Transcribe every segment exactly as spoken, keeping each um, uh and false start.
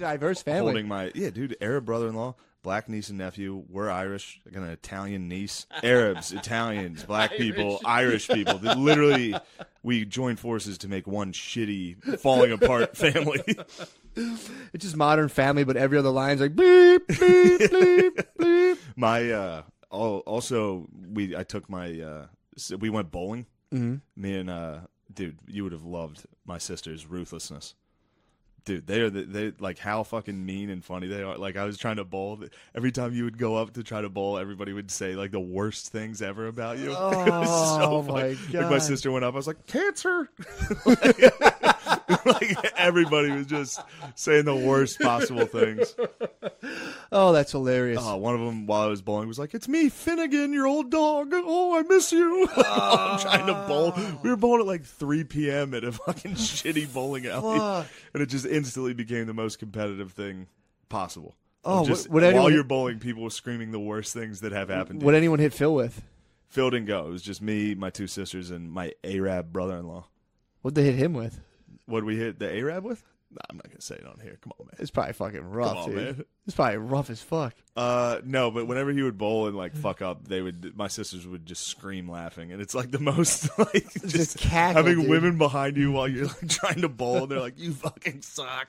diverse family. Holding my yeah, dude, Arab brother-in-law, black niece and nephew. We're Irish. I got an Italian niece. Arabs, Italians, black people, Irish people. They literally, we joined forces to make one shitty, falling apart family. It's just Modern Family, but every other line's like bleep, bleep, bleep, bleep. My uh, also we I took my uh, we went bowling. Mm-hmm. Me and uh, dude, you would have loved my sister's ruthlessness. Dude, they are the, they like how fucking mean and funny they are. Like I was trying to bowl. Every time you would go up to try to bowl, everybody would say like the worst things ever about you. Oh, it was so my funny. God. Like my sister went up, I was like, cancer. like, like everybody was just saying the worst possible things. Oh, that's hilarious. Oh, one of them while I was bowling was like, "It's me, Finnegan, your old dog. Oh, I miss you." I'm trying to bowl. We were bowling at like three p.m. at a fucking shitty bowling alley, Fuck. and it just instantly became the most competitive thing possible. Oh, just, would while anyone- you're bowling, people were screaming the worst things that have happened to What you. anyone hit Phil with? Phil didn't go. It was just me, my two sisters, and my Arab brother-in-law. What'd they hit him with? What did we hit the Arab with? Nah, I'm not gonna say it on here. Come on, man. It's probably fucking rough, Come on, dude. man. It's probably rough as fuck. Uh, no, but whenever he would bowl and like fuck up, they would. My sisters would just scream laughing, and it's like the most like just, Just cackle, having dude. women behind you while you're like trying to bowl, and they're like, "You fucking suck."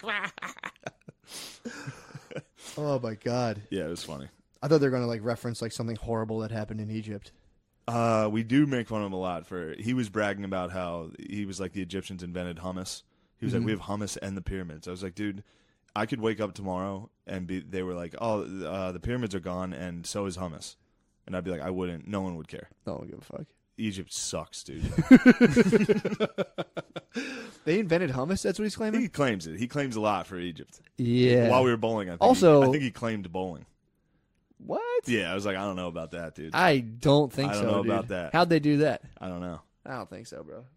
Oh my god. Yeah, it was funny. I thought they were gonna like reference like something horrible that happened in Egypt. Uh, we do make fun of him a lot for. He was bragging about how he was like the Egyptians invented hummus. He was Mhm. like, "We have hummus and the pyramids." I was like, "Dude, I could wake up tomorrow and be." They were like, "Oh, uh, the pyramids are gone, and so is hummus," and I'd be like, "I wouldn't. No one would care." No one give a fuck. Egypt sucks, dude. They invented hummus. That's what he's claiming. He claims it. He claims a lot for Egypt. Yeah. While we were bowling, I think Also- he, I think he claimed bowling. What? Yeah, I was like, I don't know about that, dude. I don't think I don't so. know dude. about that. How'd they do that? I don't know. I don't think so, bro.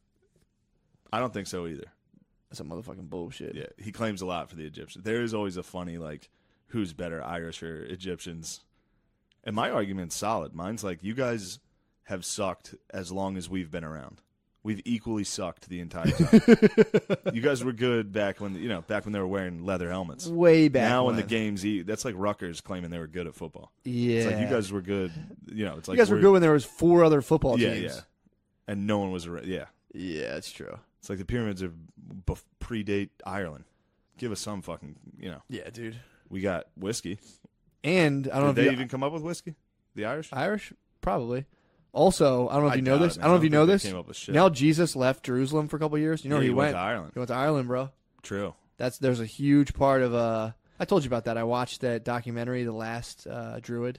I don't think so either. That's some motherfucking bullshit. Yeah, he claims a lot for the Egyptians. There is always a funny like, who's better, Irish or Egyptians? And my argument's solid. Mine's like, you guys have sucked as long as we've been around. We've equally sucked the entire time. You guys were good back when you know back when they were wearing leather helmets. Way back. Now when when the games, e- that's like Rutgers claiming they were good at football. Yeah. It's like you guys were good. You know, it's like you guys were we're- good when there was four other football Yeah, teams. yeah. And no one was around. Yeah. Yeah, that's true. It's like the pyramids are bef- predate Ireland. Give us some fucking, you know. Yeah, dude. We got whiskey. And I don't know Did if they you, even come up with whiskey? The Irish? Irish probably. Also, I don't know if I you know doubt this. it, I don't know if you think know they this. Came up with shit. You know how Jesus left Jerusalem for a couple of years? You know Yeah, where he, he went? went to Ireland. He went to Ireland, bro. True. That's there's a huge part of uh I told you about that. I watched that documentary, The Last uh, Druid.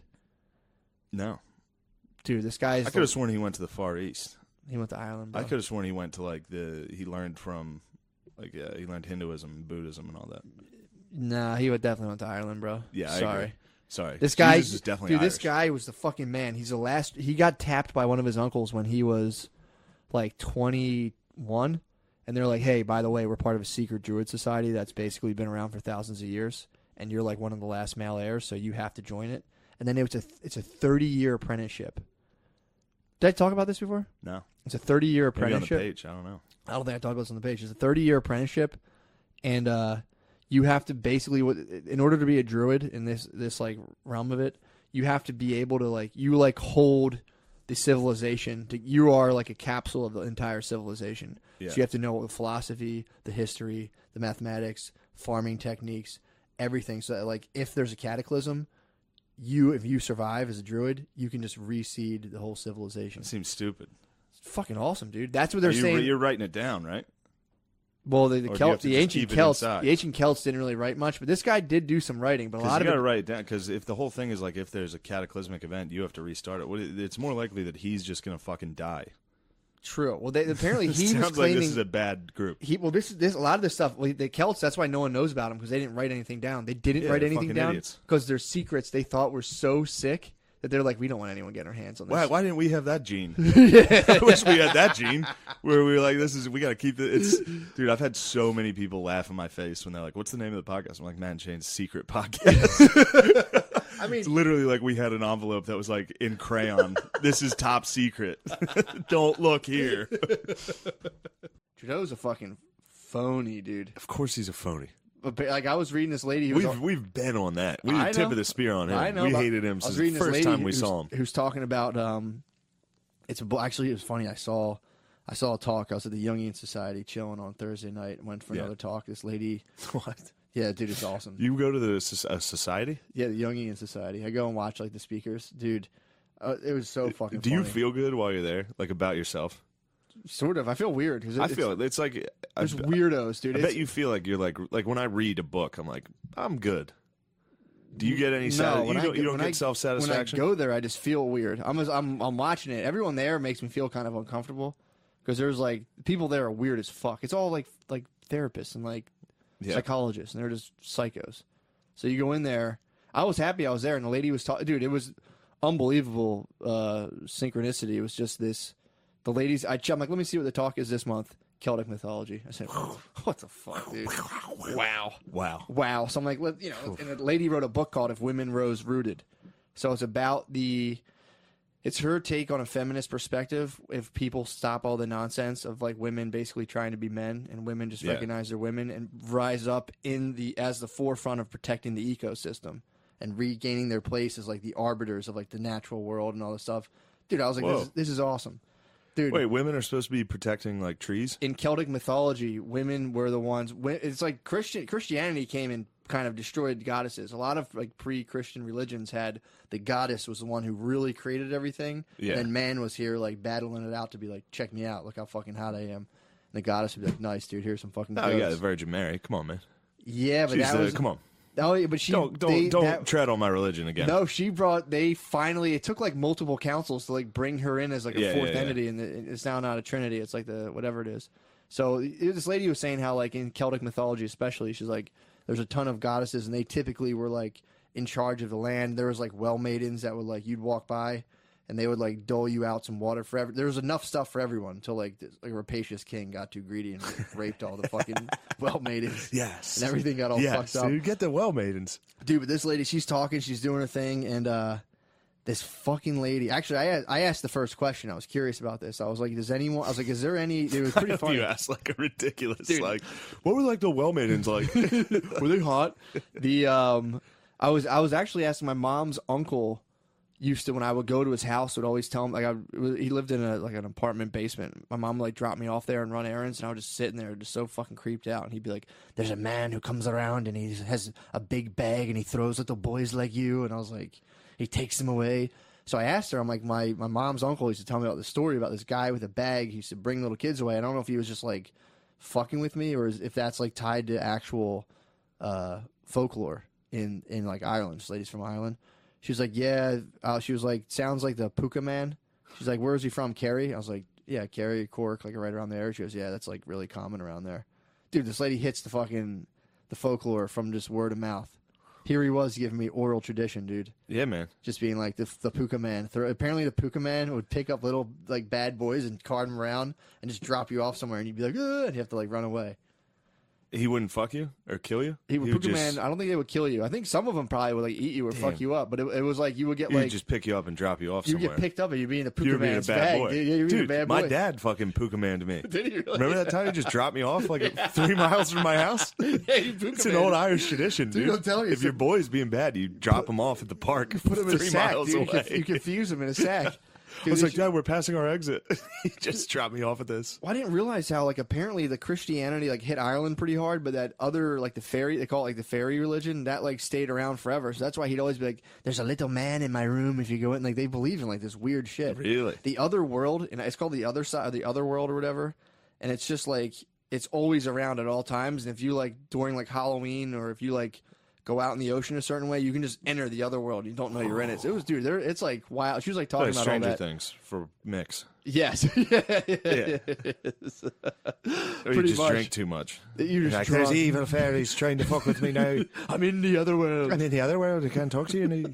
No. Dude, this guy's I could have sworn he went to the Far East. he went to Ireland, bro. I could have sworn he went to like the, he learned from, like, uh, he learned Hinduism and Buddhism and all that. Nah, he would definitely went to Ireland, bro. Yeah, I Sorry. agree. Sorry. This guy Jesus is definitely dude, Irish. this guy was the fucking man. He's the last he got tapped by one of his uncles when he was like twenty-one, and they're like, "Hey, by the way, we're part of a secret druid society that's basically been around for thousands of years, and you're like one of the last male heirs, so you have to join it." And then it's a it's a thirty-year apprenticeship. Did I talk about this before? No. It's a thirty-year Maybe on the apprenticeship. page. I don't know. I don't think I talked about this on the page. It's a thirty-year apprenticeship, and uh, you have to basically, in order to be a druid in this this like realm of it, you have to be able to like you like hold the civilization. To, you are like a capsule of the entire civilization. Yeah. So you have to know the philosophy, the history, the mathematics, farming techniques, everything. So that, like if there's a cataclysm, you if you survive as a druid, you can just reseed the whole civilization. It seems stupid. It's fucking awesome, dude. That's what they're Are you, saying. You're writing it down, right? Well, the, the Or do you Celt, have to the just ancient keep it Celts, inside? the ancient Celts didn't really write much, but this guy did do some writing. But a Because lot you of got to it, write it down. Because if the whole thing is like if there's a cataclysmic event, you have to restart it. What- It's more likely that he's just gonna fucking die. true. Well, they, apparently It he was sounds like claiming this is a bad group. he. Well, this this a lot of this stuff. Well, the Celts. That's why no one knows about them because they didn't write anything down. They didn't Yeah, write they're anything fucking down idiots. because their secrets they thought were so sick that they're like, we don't want anyone getting their hands on this. Why? Why didn't we have that gene? I wish we had that gene where we were like, "This is we got to keep it." It's dude. I've had so many people laugh in my face when they're like, "What's the name of the podcast?" I'm like, "Matt and Shane's Secret Podcast." I mean, It's literally like we had an envelope that was like in crayon. This is top secret. Don't look here. Trudeau's a fucking phony, dude. Of course, he's a phony. but, like I was reading this lady. Who was We've all, we've been on that. We I the tip know. of the spear on him. I know. We but hated him I was since the reading this first lady time we who's- saw him. Who's talking about? Um, it's a, bo- actually it was funny. I saw I saw a talk. I was at the Jungian Society chilling on Thursday night and went for Yeah. another talk. This lady, What? yeah, dude, it's awesome. You go to the soc- uh, society? Yeah, the Jungian Society. I go and watch like the speakers, dude. Uh, it was so fucking. Do you funny. feel good while you're there, like about yourself? Sort of. I feel weird because I feel it. It's like I, there's weirdos, dude. I It's- bet you feel like you're like like when I read a book, I'm like I'm good. Do you get any? No, Sati- when you I don't. go- You don't when get I- self When I satisfaction. go there, I just feel weird. I'm just, I'm I'm watching it. Everyone there makes me feel kind of uncomfortable because there's like people there are weird as fuck. It's all like like therapists and like Yeah. psychologists, and they're just psychos. So you go in there. I was happy I was there, and the lady was talking. Dude, it was unbelievable uh, synchronicity. It was just this. The ladies, I, I'm like, let me see what the talk is this month. Celtic mythology. I said, what the fuck, dude? Wow. Wow. Wow. So I'm like, let, you know, and a lady wrote a book called If Women Rose Rooted. So it's about the, it's her take on a feminist perspective. If people stop all the nonsense of like women basically trying to be men and women just Yeah. recognize they're women and rise up in the, as the forefront of protecting the ecosystem and regaining their place as like the arbiters of like the natural world and all this stuff. Dude, I was like, Whoa. this is, this is awesome. Dude, Wait, women are supposed to be protecting like trees? in Celtic mythology, women were the ones. It's like Christian Christianity came and kind of destroyed goddesses. A lot of like pre-Christian religions had the goddess was the one who really created everything, Yeah. and then man was here like battling it out to be like, check me out, look how fucking hot I am. And the goddess would be like, nice dude, here's some fucking. Oh yeah, goats." the Virgin Mary. Come on, man. yeah, but She's that uh, was come on. Oh, yeah, but she Don't don't they- don't that- tread on my religion again. No, she brought. They finally. It took like multiple councils to like bring her in as like a Yeah, fourth yeah, yeah. entity, and it- it's now not a trinity. It's like the whatever it is. So it- this lady was saying how like in Celtic mythology, especially, she's like, there's a ton of goddesses, and they typically were like in charge of the land. There was like well maidens that would like you'd walk by, and they would like dole you out some water for every. There was enough stuff for everyone until like this, like a rapacious king got too greedy and like, raped all the fucking well maidens. Yes. And everything got all yes, fucked up. dude. Get the well maidens. Dude, but this lady, she's talking, she's doing her thing, and uh, this fucking lady. Actually, I asked, I asked the first question. I was curious about this. I was like, "Does anyone?" I was like, "Is there any?" It was pretty funny. You asked like a ridiculous Dude. like, what were like the well maidens like? Were they hot? The um, I was I was actually asking my mom's uncle. Used to when I would go to his house, would always tell him like I he lived in a like an apartment basement. My mom would, like drop me off there and run errands, and I was just sitting there, just so fucking creeped out. And he'd be like, "There's a man who comes around and he has a big bag and he throws little boys like you." And I was like, he takes them away. So I asked her, I'm like, my my mom's uncle used to tell me about this story about this guy with a bag. He used to bring little kids away. I don't know if he was just like fucking with me or if that's like tied to actual uh, folklore in in like Ireland. This lady's from Ireland. She was like, yeah. Uh, she was like, sounds like the Puka Man. She's like, where is he from, Kerry? I was like, yeah, Kerry, Cork, like right around there. She goes, yeah, that's like really common around there. Dude, this lady hits the fucking the folklore from just word of mouth. Here he was giving me oral tradition, dude. Yeah, man. Just being like the the Puka Man. Throw, apparently, the Puka Man would pick up little like bad boys and cart them around and just drop you off somewhere, and you'd be like, "Ugh," and you have to like run away. He wouldn't fuck you or kill you. He would would Puka just, Man. I don't think they would kill you. I think some of them probably would like eat you or fuck Damn. you up. But it, it was like you would get He would like just pick you up and drop you off you somewhere. get picked up and you'd be in the Puka you were being a Man's bad bag. boy. Dude, yeah, you were being Dude, a bad my boy. dad fucking Puka Man to me. Did he really? Remember that time he just dropped me off like three miles from my house? Yeah, you Puka It's an Man. old Irish tradition, dude. Dude, I'm telling you, if your boy's being bad, you drop him off at the park Put him in a three sack, miles dude. You away. conf- You confuse him in a sack. I was Dude, like, they Dad, we're passing our exit. He just dropped me off at this. Well, I didn't realize how like apparently the Christianity like hit Ireland pretty hard, but that other like the fairy they call it like the fairy religion that like stayed around forever. So that's why he'd always be like, "There's a little man in my room if you go in." Like they believe in like this weird shit. Really? The other world, and it's called the other side, the other world or whatever. And it's just like it's always around at all times. And if you like during like Halloween or if you like go out in the ocean a certain way, you can just enter the other world. You don't know you're in it. So it was, dude. There, it's like wow. She was like talking Like about Stranger all that. Things for mix. Yes. yeah. Yeah. Or you Pretty just much. drink too much. You just Like, drunk. there's evil fairies trying to fuck with me now. I'm in the other world. And in the other world, they can't talk to you. And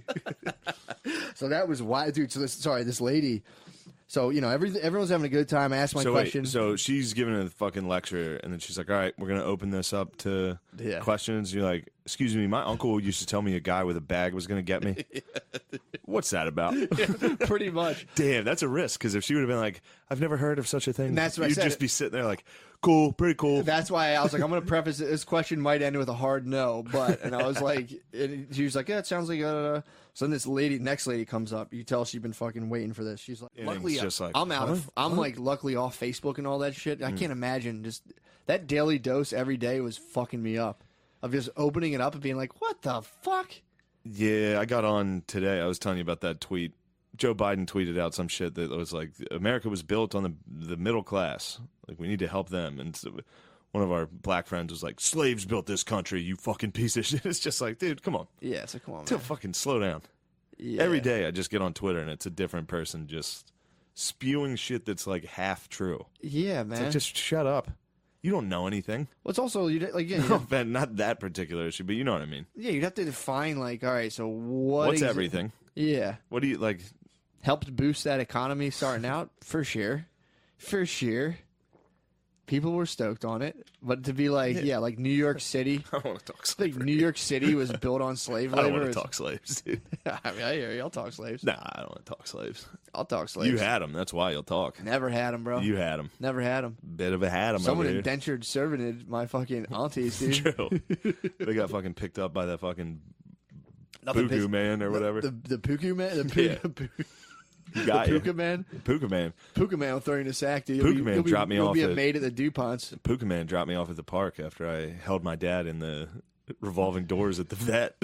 So that was why, dude. So this, sorry, this lady. So you know, every everyone's having a good time. I asked my so question. wait, so she's giving a fucking lecture, and then she's like, "All right, we're gonna open this up to Yeah. questions." You're like, "Excuse me, my uncle used to tell me a guy with a bag was gonna get me." What's that about? Pretty much. Damn, that's a risk. Because if she would have been like, "I've never heard of such a thing," And that's what I you'd said. just be sitting there like, cool, pretty cool. That's why I was like, I'm going to preface it. This question might end with a hard no, but, and I was like, it, she was like, yeah, it sounds like, uh, so then this lady, next lady comes up. You can tell she's been fucking waiting for this. She's like, And luckily, it's just like, I'm out what? of, I'm What? like, luckily off Facebook and all that shit. I can't imagine just, that daily dose every day was fucking me up. Of just opening it up and being like, what the fuck? Yeah, I got on today. I was telling you about that tweet. Joe Biden tweeted out some shit that was like, America was built on the the middle class. Like, we need to help them. And so one of our black friends was like, slaves built this country, you fucking piece of shit. It's just like, dude, come on. Yeah, it's like, come on, To man. fucking slow down. Yeah. Every day I just get on Twitter and it's a different person just spewing shit that's like half true. Yeah, It's man. like, just shut up. You don't know anything. well, it's also, you like, yeah, No, you Ben, not that particular issue, but you know what I mean. yeah, you'd have to define, like, all right, so what What's exa- everything? Yeah. What do you like? Helped boost that economy starting out, for sure. For sure. People were stoked on it. But to be like, yeah, Yeah. like New York City, I don't want to talk like slavery. New York City was built on slave I don't labor. want to is- talk slaves, dude. I mean, I hear you. I'll talk slaves. Nah, I don't want to talk slaves. I'll talk slaves. You had them. That's why you'll talk. Never had them, bro. You had them. Never had them. Bit of a had them Someone over here. indentured servanted my fucking aunties, dude. True. They got fucking picked up by that fucking Nothing Buku pissed- man or whatever. The, the, the Puku man? The, Yeah. Puka, You got the you. Puka man? Puka man. Puka man will throw you in a sack, dude. Puka You'll be- man you'll be- dropped me you'll off be a at- maid at the DuPonts. Puka man dropped me off at the park after I held my dad in the revolving doors at the vet.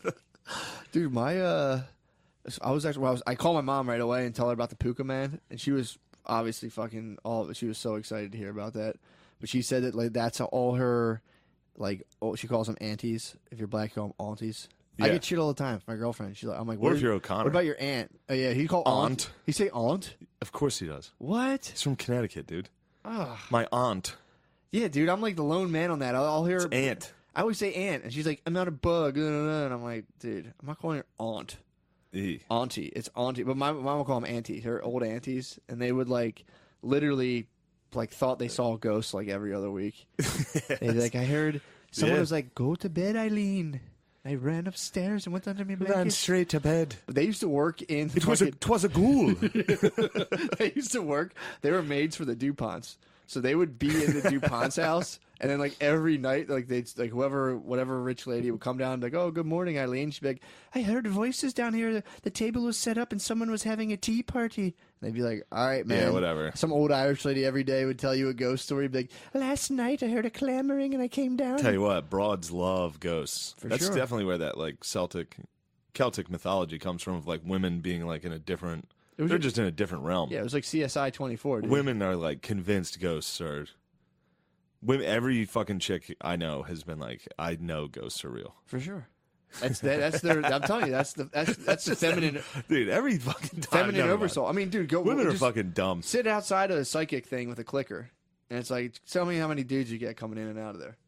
Dude, my uh, I was actually well, I was I called my mom right away and tell her about the Puka man, and she was obviously fucking all. She was so excited to hear about that, but she said that like that's how all her, like oh, she calls them aunties. If you're black, you call them aunties. I Yeah. get shit all the time from my girlfriend. She's like, I'm like, What if is- you're O'Connor? What about your aunt? Oh yeah, he called aunt. Aunt. He say aunt. Of course he does. What? He's from Connecticut, dude. Ah, My aunt. yeah, dude. I'm like the lone man on that. I'll, I'll hear It's aunt. I always say aunt, and she's like, I'm not a bug. blah, blah, blah. And I'm like, dude, I'm not calling her aunt. E. Auntie. It's auntie. But my mom would call them auntie, her old aunties. And they would like literally like thought they saw a ghost like every other week. They'd be like, I heard someone Yeah. was like, go to bed, Eileen. I ran upstairs and went under my Ran blanket. straight to bed. They used to work in It was a, fucking- twas a ghoul. they used to work. They were maids for the DuPonts, so they would be in the DuPont's house, and then like every night, like they would like whoever, whatever rich lady would come down, and be like, "Oh, good morning, Eileen." She'd be like, "I heard voices down here. The, the table was set up, and someone was having a tea party." And they'd be like, "All right, man." Yeah, whatever. Some old Irish lady every day would tell you a ghost story. Be like, "Last night I heard a clamoring, and I came down." Tell you what, broads love ghosts. For That's sure. definitely where that like Celtic, Celtic mythology comes from. Of like women being like in a different. It was They're a- just in a different realm. Yeah, it was like C S I twenty-four. Dude. Women are like convinced ghosts are. Women, every fucking chick I know has been like, I know ghosts are real. for sure. That's that, that's their. I'm telling you, that's the that's that's the feminine Dude, every fucking time. feminine never mind. oversoul. I mean, dude, go Women are just- fucking dumb. sit outside of a psychic thing with a clicker, and it's like, tell me how many dudes you get coming in and out of there.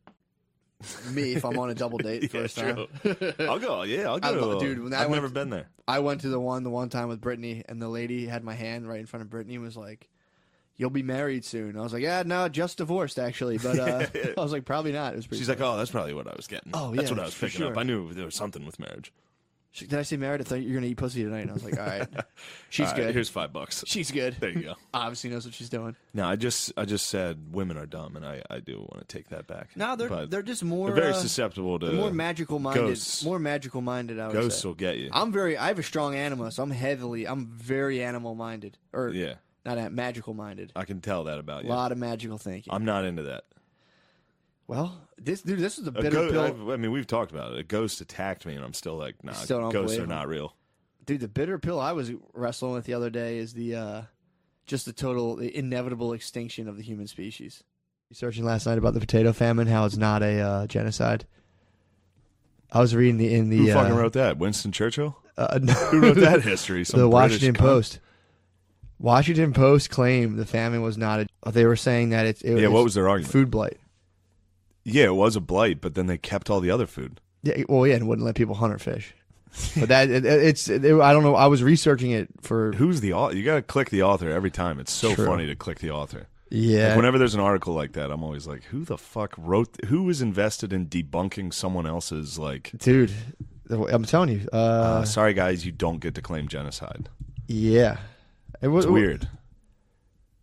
Me, if I'm on a double date Yeah, first time. I'll go. Yeah, I'll I go. love- dude, when I I've went never to- been there. I went to the one the one time with Brittany, and the lady had my hand right in front of Brittany and was like, "You'll be married soon." I was like, "Yeah, no, just divorced actually," but uh, I was like, "Probably not." It was pretty. She's like, oh, that's probably what I was getting. Oh, That's yeah, what I was for picking up. sure. I knew there was something with marriage. She, did I say married? I thought you were gonna eat pussy tonight. And I was like, "All right, she's All right, good. Here's five bucks. She's good. There you go. Obviously knows what she's doing." No, I just I just said women are dumb, and I, I do want to take that back. No, they're But they're just more they're very uh, susceptible to they're more magical minded. ghosts. More magical minded. I would Ghosts say. will get you. I'm very. I have a strong anima, so I'm heavily. I'm very animal minded, or Yeah, not a, magical minded. I can tell that about A you. lot of magical thinking. I'm not into that. well, this dude, this is a A bitter go- pill, I, I mean, we've talked about it. A ghost attacked me, and I'm still like, nah, Still don't ghosts believe are him. not real. dude. The bitter pill I was wrestling with the other day is the uh, just the total, the inevitable extinction of the human species. Researching last night about the potato famine, how it's not a uh, genocide. I was reading the in the Who uh, fucking wrote that? Winston Churchill? uh, Who wrote that history? Some the British Washington cunt? Post. Washington Post claimed the famine was not a. They were saying that it. it Yeah, was what was their argument? food blight. Yeah, it was a blight, but then they kept all the other food. Yeah, well, yeah, and wouldn't let people hunt or fish. But that it, it's it, I don't know. I was researching it for Who's the author? You got to click the author every time. It's so True. funny to click the author. yeah. Like whenever there's an article like that, I'm always like, who the fuck wrote? Who was invested in debunking someone else's like? Dude, I'm telling you. Uh, Uh, sorry, guys, you don't get to claim genocide. yeah, it was It's weird.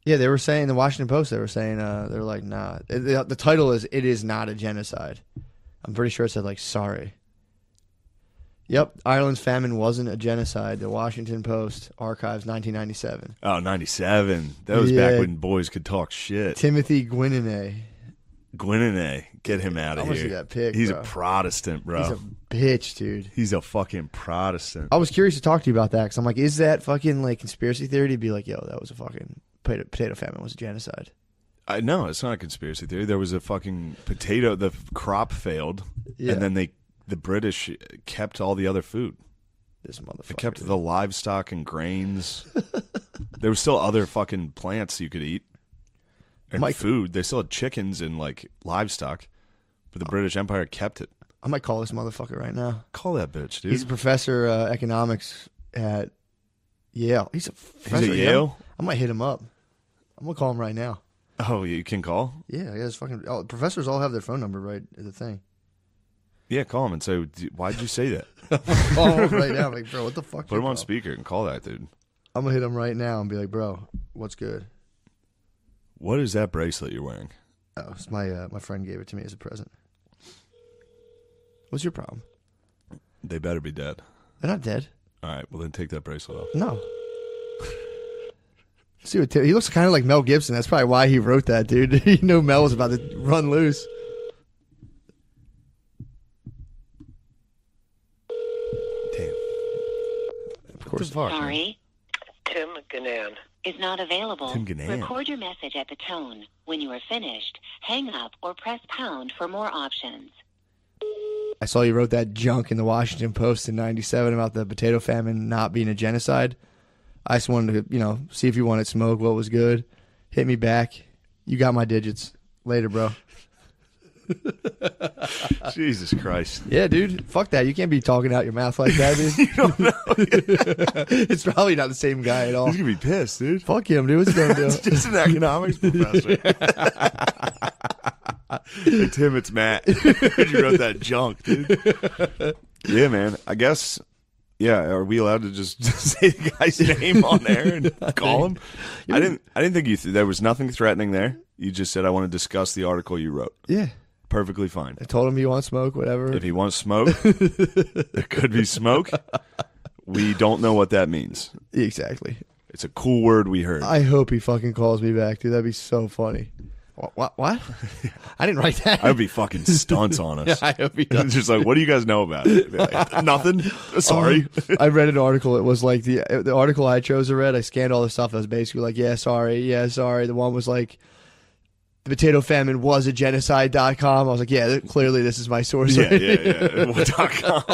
Yeah, they were saying, the Washington Post, they were saying, uh, they were like, nah. It, the, the title is, It Is Not a Genocide. I'm pretty sure it said, like, sorry. Yep, Ireland's famine wasn't a genocide. The Washington Post archives nineteen ninety-seven. Oh, ninety-seven. That was Yeah. back when boys could talk shit. Timothy Gwynine. Gwynine, get him out I of wanna here. see that pic, He's bro. a Protestant, bro. He's a bitch, dude. He's a fucking Protestant. I was curious to talk to you about that because I'm like, is that fucking like conspiracy theory to be like, yo, that was a fucking potato, potato famine was a genocide? I no, it's not a conspiracy theory. There was a fucking potato. The crop failed, Yeah. and then they, the British, kept all the other food. This motherfucker. They kept the livestock and grains. There was still other fucking plants you could eat and Mike- food. They still had chickens and like livestock, but the British Empire kept it. I might call this motherfucker right now. Call that bitch, dude. He's a professor uh, economics at Yale. He's a professor He's at Yale. I might hit him up. I'm gonna call him right now. Oh, you can call. Yeah, I guess fucking oh, professors all have their phone number right at the thing. Yeah, call him and say, "Why did you say that?" Call him right now. I'm like, bro, what the fuck? Put you him on call? speaker and call that dude. I'm gonna hit him right now and be like, bro, what's good? What is that bracelet you're wearing? Oh, it's my uh, my friend gave it to me as a present. What's your problem? They better be dead. They're not dead. All right, well then take that bracelet off. No. See what Tim, he looks kind of like Mel Gibson. That's probably why he wrote that, dude. He knew Mel was about to run loose. Damn. Of course. Fuck, man. Sorry, Tim Gannan. is not available. Tim Gannan. Record your message at the tone. When you are finished, hang up or press pound for more options. I saw you wrote that junk in the Washington Post in ninety-seven about the potato famine not being a genocide. I just wanted to, you know, see if you wanted smoke, what was good. Hit me back. You got my digits. Later, bro. Jesus Christ. Yeah, dude. Fuck that. You can't be talking out your mouth like that, dude. You don't know. It's probably not the same guy at all. He's gonna be pissed, dude. Fuck him, dude. What's he gonna do? It's just an economics professor. Hey, Tim, it's Matt. You wrote that junk, dude. Yeah, man. I guess. Yeah, are we allowed to just say the guy's name on there and call him? I didn't. I didn't think you. Th- there was nothing threatening there. You just said I want to discuss the article you wrote. Yeah. Perfectly fine. I told him you want smoke, whatever. If he wants smoke, there could be smoke. We don't know what that means. Exactly. It's a cool word we heard. I hope he fucking calls me back, dude. That'd be so funny. What? What? what? I didn't write that. I would be fucking stunts on us. I hope he does. It's just like, what do you guys know about it? Be like, nothing. Sorry. Um, I read an article. It was like the the article I chose to read. I scanned all the stuff. I was basically like, yeah, sorry, yeah, sorry. The one was like, the potato famine was a genocide dot com. I was like, yeah, th- clearly this is my source. yeah, yeah, yeah. What dot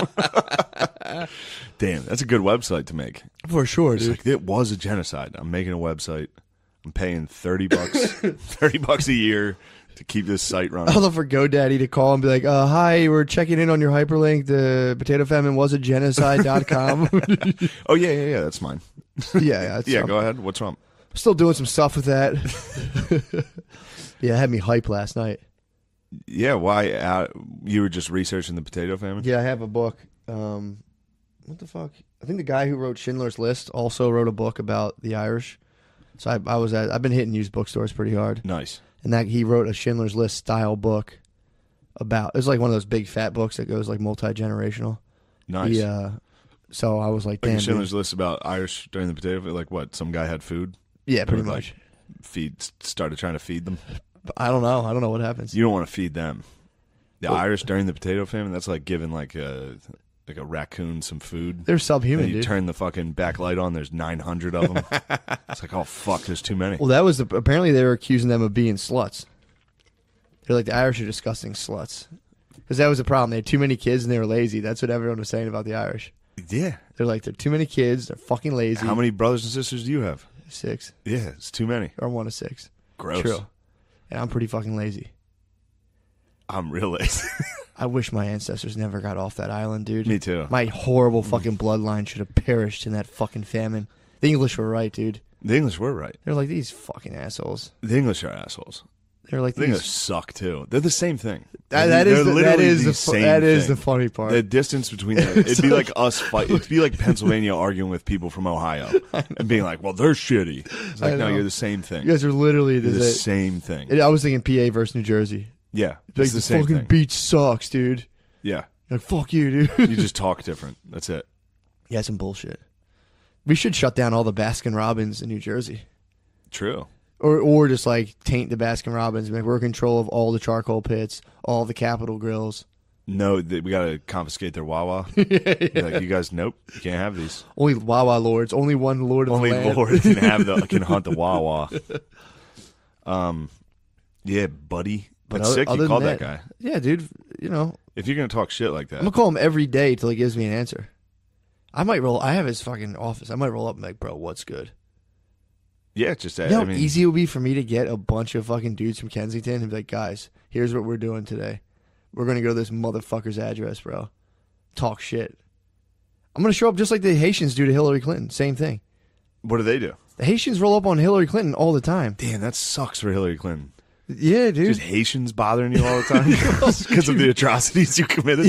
com. Damn, that's a good website to make. For sure, It's dude. like, it was a genocide. I'm making a website. I'm paying thirty bucks, thirty bucks a year to keep this site running. I'd love for GoDaddy to call and be like, uh, hi, we're checking in on your hyperlink. The potato famine was a genocide dot com. Oh yeah, yeah, yeah. That's mine. yeah, yeah. it's, Yeah, um, go ahead. What's wrong? Still doing some stuff with that. Yeah, it had me hype last night. Yeah, why? Uh, you were just researching the potato famine? Yeah, I have a book. Um, what the fuck? I think the guy who wrote Schindler's List also wrote a book about the Irish. So I, I was at. I've been hitting used bookstores pretty hard, Nice. and that he wrote a Schindler's List style book about. It was like one of those big fat books that goes like multi generational. Nice. Yeah. So I was like, Like damn. a dude. Schindler's List about Irish during the potato famine? Like what? Some guy had food? Yeah, pretty Or, like, much. Feed started trying to feed them. But I don't know. I don't know what happens. You don't want to feed them. The Well- Irish during the potato famine, that's like giving like a like a raccoon some food. They're And subhuman, you dude. turn the fucking backlight on. There's nine hundred of them. It's like, oh fuck, there's too many. Well, that was the, apparently they were accusing them of being sluts. They're like, the Irish are disgusting sluts. Because that was the problem. They had too many kids and they were lazy. That's what everyone was saying about the Irish. Yeah. They're like, they're too many kids. They're fucking lazy. How many brothers and sisters do you have? Six. Yeah, it's too many. Or one of six. Gross. True. And I'm pretty fucking lazy. I'm real lazy. I wish my ancestors never got off that island, dude. Me too. My horrible fucking bloodline should have perished in that fucking famine. The English were right, dude. The English were right. They're like, these fucking assholes. The English are assholes. They're like I think they these. suck too. They're the same thing. That, They're that is the, that literally is the the fu- same that is thing. the funny part. The distance between them, it'd be like us fight. It'd be like Pennsylvania arguing with people from Ohio and being like, "Well, they're shitty." It's like, I no, know. you're the same thing. You guys are literally You're the, the same thing. I was thinking P A versus New Jersey. Yeah, It's like it's the the same fucking thing. beach sucks, dude. Yeah, Like fuck you, dude. you just talk different. That's it. Yeah, some bullshit. We should shut down all the Baskin Robbins in New Jersey. True. Or or just like taint the Baskin Robbins. Like we're in control of all the charcoal pits, all the Capitol grills. No, th- we got to confiscate their Wawa. Be like, you guys, nope, you can't have these. Only Wawa lords. Only one lord of Only the land. Lord can have the can hunt the Wawa. Um, yeah, buddy. But That's other- sick. other You called than that guy. Yeah, dude. You know, If you're gonna talk shit like I'm that, gonna call him every day till he gives me an answer. I might roll. I have his fucking office. I might roll up and be like, bro, what's good? yeah, just You know how I mean, easy it would be for me to get a bunch of fucking dudes from Kensington and be like, guys, here's what we're doing today. We're gonna go to this motherfucker's address, bro. Talk shit. I'm gonna show up just like the Haitians do to Hillary Clinton. Same thing. what do they do? The Haitians roll up on Hillary Clinton all the time. Damn, that sucks for Hillary Clinton. Yeah, dude. Just Haitians bothering you all the time because of the atrocities you committed.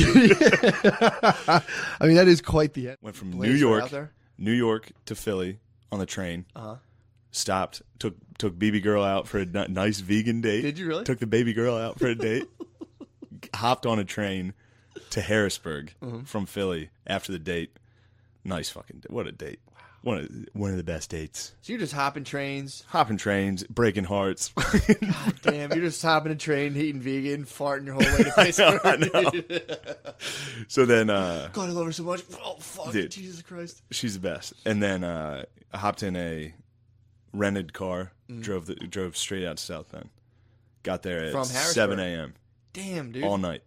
I mean, that is quite the Went from Blaze New right York, out there. New York to Philly on the train. Uh-huh. Stopped, took took baby girl out for a n- nice vegan date. Did you really? Took the baby girl out for a date. Hopped on a train to Harrisburg Mm-hmm. from Philly after the date. Nice fucking d- what a date. One of, one of the best dates. So you're just hopping trains. Hopping trains, breaking hearts. Damn, you're just hopping a train, eating vegan, farting your whole way to I know, Pittsburgh. I know. So then uh, God, I love her so much. Oh, fuck. Dude. Jesus Christ. she's the best. And then uh, I hopped in a rented car, Mm. drove the, drove straight out to South Bend. Got there at From Harrisburg? seven a.m. Damn, dude. all night.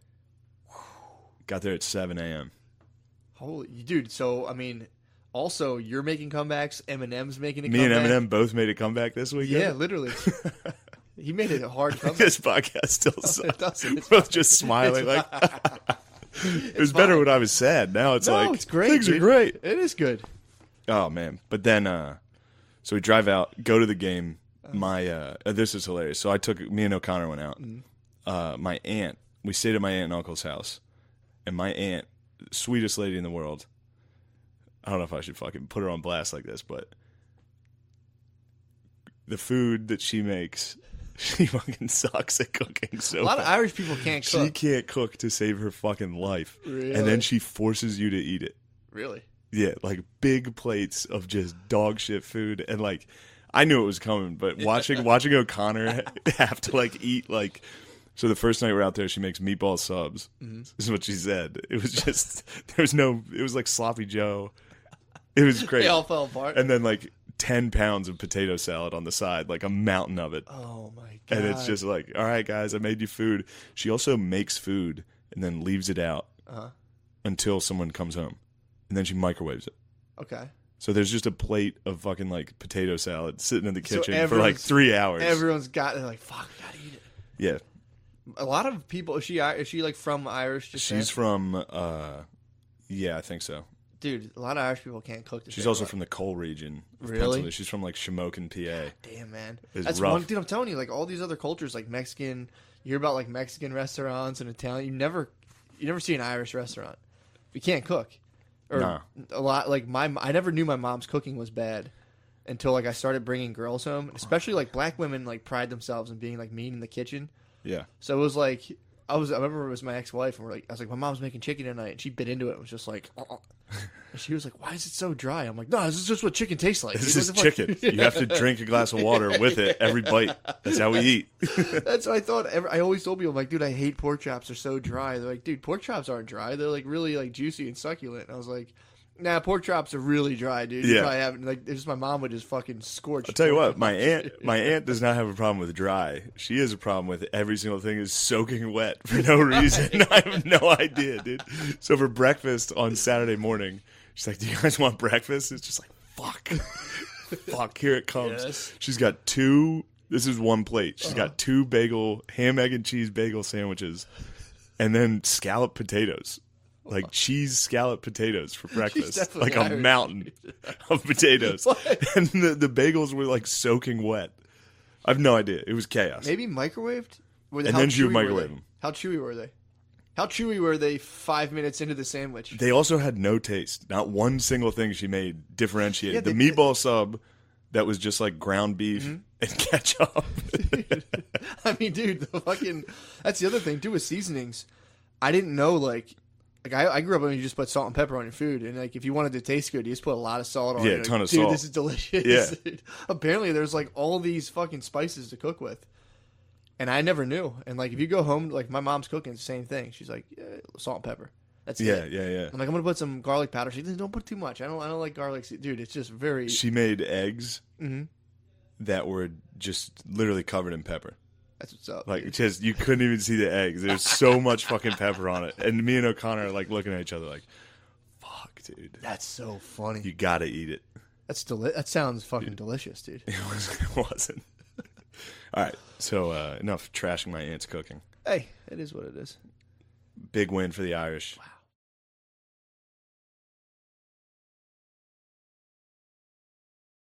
Got there at seven a.m. Holy, dude. So, I mean, also, you're making comebacks. Eminem's making a Me comeback. and Eminem both made a comeback this week. Yeah, literally. He made it a hard comeback. This podcast still It sucks. doesn't. It's We're both fine. just smiling It's like it was better when I was sad. Now it's No, like it's great. things dude. are great. It is good. Oh man! But then, uh, so we drive out, go to the game. My uh, uh, this is hilarious. So I took me and O'Connor went out. Uh, my aunt, we stayed at my aunt and uncle's house, and my aunt, sweetest lady in the world. I don't know if I should fucking put her on blast like this, but the food that she makes, she fucking sucks at cooking. So A lot of bad. Irish people can't She cook. can't cook to save her fucking life, Really? and then she forces you to eat it. Really? Yeah, like big plates of just dog shit food, and like I knew it was coming, but watching watching O'Connor have to like eat like. So the first night we're out there, she makes meatball subs. Mm-hmm. This is what she said. It was just there was no. It was like sloppy Joe. It was They crazy. all fell apart. And then like ten pounds of potato salad on the side, like a mountain of it. Oh, my God. And it's just like, all right, guys, I made you food. She also makes food and then leaves it out Uh-huh. until someone comes home, and then she microwaves it. Okay. So there's just a plate of fucking like potato salad sitting in the So kitchen for like everyone's- three hours. Everyone's got they're like, fuck, we gotta eat it. yeah, A lot of people. Is she? Is she like from Irish? descent? she's from. uh Yeah, I think so. Dude, a lot of Irish people can't cook. to She's save also life. from the coal region. Of Really? Pennsylvania. She's from like Shamokin, P A. Damn, man. It's That's rough. one dude. I'm telling you, like all these other cultures, like Mexican. You hear about like Mexican restaurants and Italian. You never, you never see an Irish restaurant. You can't cook. Or Nah. a lot like my. I never knew my mom's cooking was bad until like I started bringing girls home. Especially like black women like pride themselves in being like mean in the kitchen. Yeah, So it was like I was. I remember it was my ex-wife, and we're like, I was like, my mom's making chicken tonight, and she bit into it. and was just like, uh-uh. And she was like, why is it so dry? I'm like, no, this is just what chicken tastes like. this dude. is What the fuck?" chicken. You have to drink a glass of water with it every bite. That's how we eat. That's what I thought. Every, I always told people, I'm like, dude, I hate pork chops. They're so dry. They're like, dude, pork chops aren't dry. They're like really like juicy and succulent. And I was like, nah, pork chops are really dry, dude. You Yeah. probably haven't. Like, it's just my mom would just fucking scorch. I'll tell you pork what, my chops. aunt, my aunt does not have a problem with dry. She has a problem with every single thing is soaking wet for no reason. I have no idea, dude. So for breakfast on Saturday morning, she's like, "Do you guys want breakfast?" It's just like, "Fuck, fuck." Here it comes. Yes. She's got two. This is one plate. She's got two bagel, ham, egg, and cheese bagel sandwiches, and then scalloped potatoes. Like cheese scalloped potatoes for breakfast, definitely like a Irish. mountain of potatoes, What? and the, the bagels were like soaking wet. I have no idea. It was chaos. Maybe microwaved? Were they- And how then she would chewy were microwave they? them. How chewy were they? How chewy were they five minutes into the sandwich? They also had no taste. Not one single thing she made differentiated. Yeah, the they- meatball sub that was just like ground beef Mm-hmm. and ketchup. I mean, dude, the fucking that's the other thing too with seasonings. I didn't know like like I, I grew up when you just put salt and pepper on your food, and like if you wanted to taste good, you just put a lot of salt on Yeah, it. a Like, ton of dude, salt. This is delicious. Yeah. Dude. Apparently, there's like all these fucking spices to cook with, and I never knew. And like if you go home, like my mom's cooking, it's the same thing. She's like yeah, salt and pepper. That's yeah, it. yeah, yeah. I'm like I'm gonna put some garlic powder. She says don't put too much. I don't I don't like garlic, dude. It's just very. She made eggs Mhm. that were just literally covered in pepper. That's what's up. Like dude. just you couldn't even see the eggs. There's so much fucking pepper on it. And me and O'Connor are like looking at each other like, fuck, dude. That's so funny. You gotta eat it. That's deli- That sounds fucking delicious, dude. It wasn't. It wasn't. All right. So uh, enough trashing my aunt's cooking. Hey, it is what it is. Big win for the Irish. Wow.